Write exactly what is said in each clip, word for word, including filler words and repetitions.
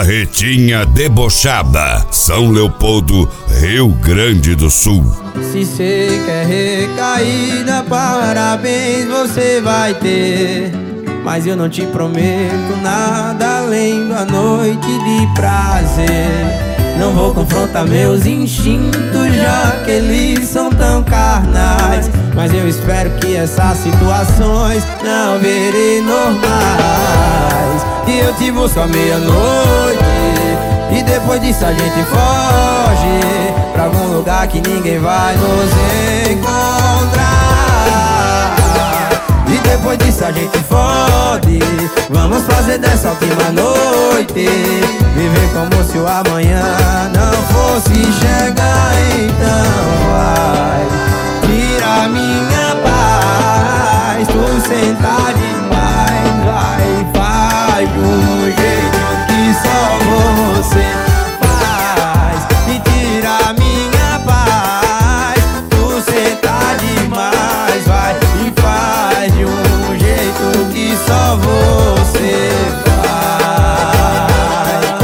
Barretinha Debochada, São Leopoldo, Rio Grande do Sul. Se cê quer recaída, parabéns você vai ter. Mas eu não te prometo nada além da noite de prazer. Não vou confrontar meus instintos, já que eles são tão carnais. Mas eu espero que essas situações não virem normais. E eu te busco à meia-noite, e depois disso a gente foge pra algum lugar que ninguém vai nos encontrar. E depois disso a gente fode, vamos fazer dessa última noite viver como se o amanhã não fosse chegar. Então vai, tira minha paz, tu senta demais. Vai, faz de um jeito que só você faz. E tira minha paz, tu senta demais. Vai e faz de um jeito que só você faz.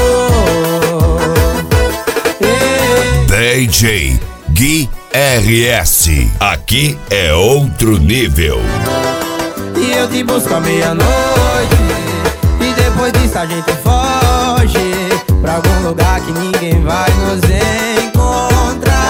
Oh, hey. D J Gui R S, aqui é outro nível. E eu te busco à meia-noite, e depois disso a gente foge pra algum lugar que ninguém vai nos encontrar.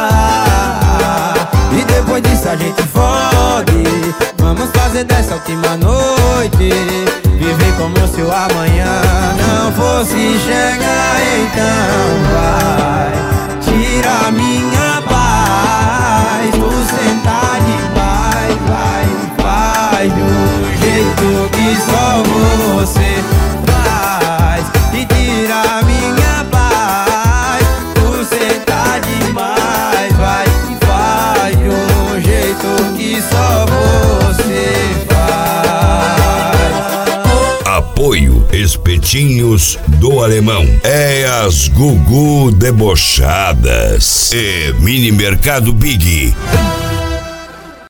E depois disso a gente fode, vamos fazer dessa última noite viver como se o amanhã não fosse chegar. Então vai, tira minha paz, tu senta demais. Vai, faz de um jeito que só você faz. E tira minha paz, tu senta demais. Vai e faz de um jeito que só você faz. Apoio Espetinhos do Alemão, é as Gugu Debochadas e Mini Mercado Big.